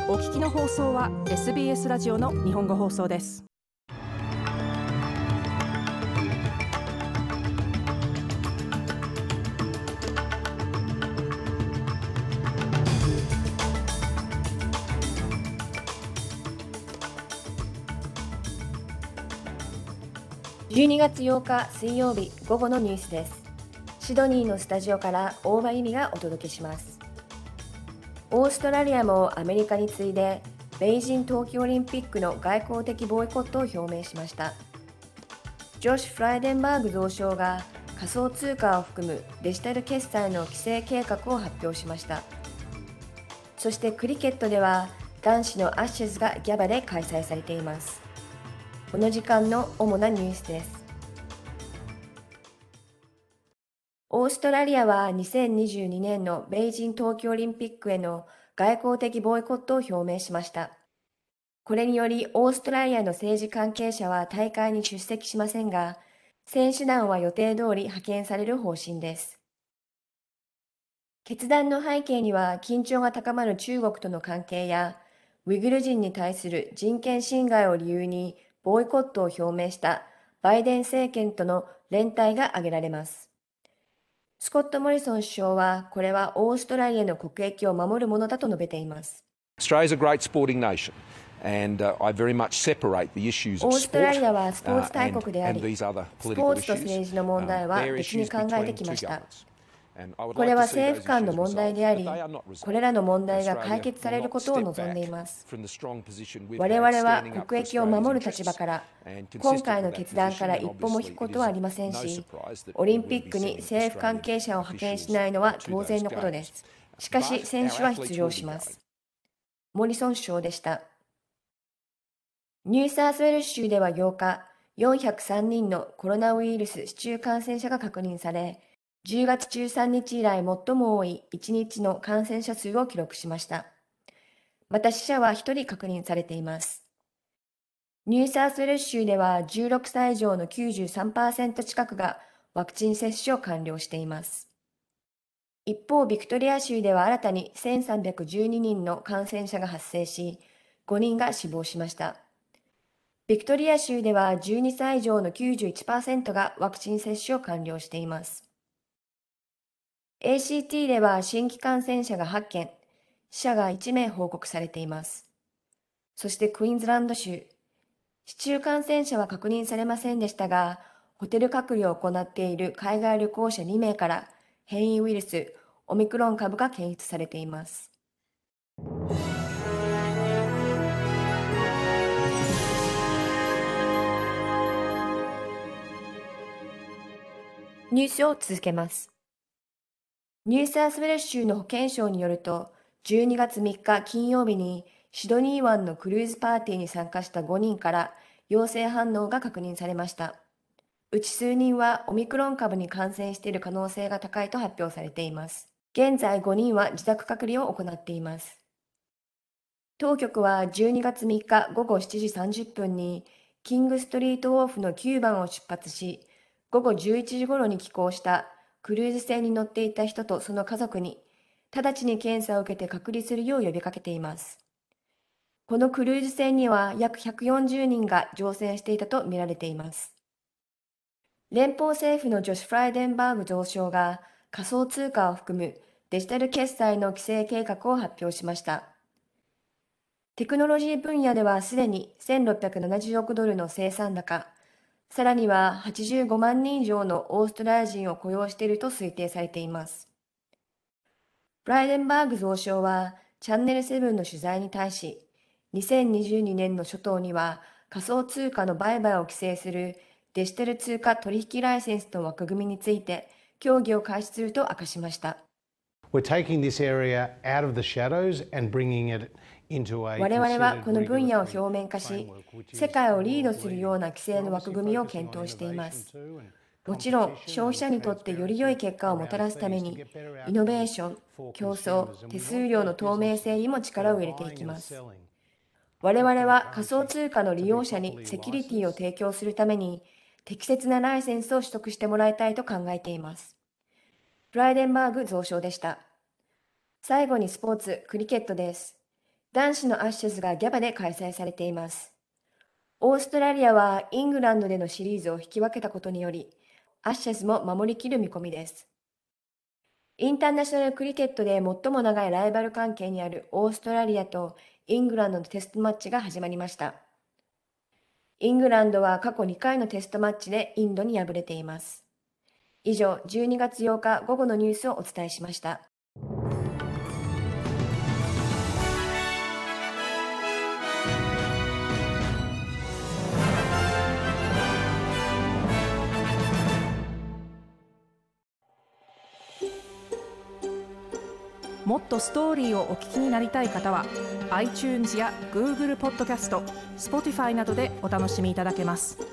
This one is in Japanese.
お聞きの放送は SBS ラジオの日本語放送です。 12月8日水曜日午後のニュースです。シドニーのスタジオから大場由美がお届けします。オーストラリアもアメリカに次いでベイジン冬季オリンピックの外交的ボイコットを表明しました。ジョシュ・フライデンバーグ増相が仮想通貨を含むデジタル決済の規制計画を発表しました。そしてクリケットでは男子のアッシェズがギャバで開催されています。この時間の主なニュースです。オーストラリアは2022年のベイジン冬季オリンピックへの外交的ボイコットを表明しました。これによりオーストラリアの政治関係者は大会に出席しませんが、選手団は予定通り派遣される方針です。決断の背景には緊張が高まる中国との関係や、ウイグル人に対する人権侵害を理由にボイコットを表明したバイデン政権との連帯が挙げられます。スコット・モリソン首相は、これはオーストラリアの国益を守るものだと述べています。 オーストラリアはスポーツ大国であり、スポーツと政治の問題は別に考えてきました。これは政府間の問題であり、これらの問題が解決されることを望んでいます。我々は国益を守る立場から、今回の決断から一歩も引くことはありませんし、オリンピックに政府関係者を派遣しないのは当然のことです。しかし、選手は出場します。モリソン首相でした。ニューサウスウェルズ州では8日、403人のコロナウイルス市中感染者が確認され、10月13日以来最も多い1日の感染者数を記録しました。また死者は1人確認されています。ニューサウスウェルズ州では16歳以上の 93% 近くがワクチン接種を完了しています。一方、ビクトリア州では新たに1312人の感染者が発生し、5人が死亡しました。ビクトリア州では12歳以上の 91% がワクチン接種を完了しています。ACT では新規感染者が8件、死者が1名報告されています。そしてクイーンズランド州、市中感染者は確認されませんでしたが、ホテル隔離を行っている海外旅行者2名から変異ウイルス、オミクロン株が検出されています。ニュースを続けます。ニューサウスウェルズ州の保健省によると、12月3日金曜日にシドニー湾のクルーズパーティーに参加した5人から陽性反応が確認されました。うち数人はオミクロン株に感染している可能性が高いと発表されています。現在5人は自宅隔離を行っています。当局は12月3日午後7時30分にキングストリートウォーフの9番を出発し、午後11時頃に帰港したクルーズ船に乗っていた人とその家族に、直ちに検査を受けて隔離するよう呼びかけています。このクルーズ船には約140人が乗船していたとみられています。連邦政府のジョシュ・フライデンバーグ増相が仮想通貨を含むデジタル決済の規制計画を発表しました。テクノロジー分野ではすでに1670億ドルの生産高、さらには85万人以上のオーストラリア人を雇用していると推定されています。フライデンバーグ増相はチャンネル7の取材に対し、2022年の初頭には仮想通貨の売買を規制するデジタル通貨取引ライセンスの枠組みについて協議を開始すると明かしました。 我々 はこの分野を表面化し、世界をリードするような規制の枠組みを検討しています。もちろん、消費者にとってより良い結果をもたらすために、イノベーション、競争、手数料の透明性にも力を入れていきます。我々は仮想通貨の利用者にセキュリティを提供するために、適切なライセンスを取得してもらいたいと考えています。フライデンバーグ増相でした。最後にスポーツ、クリケットです。 男子のアッシェズがギャバで開催されています。オーストラリアはイングランドでのシリーズを引き分けたことにより、アッシェズも守りきる見込みです。インターナショナルクリケットで最も長いライバル関係にあるオーストラリアとイングランドのテストマッチが始まりました。イングランドは過去2回のテストマッチでインドに敗れています。以上、12月8日午後のニュースをお伝えしました。 もっとストーリーをお聞きになりたい方は iTunes や Google ポッドキャスト、Spotify などでお楽しみいただけます。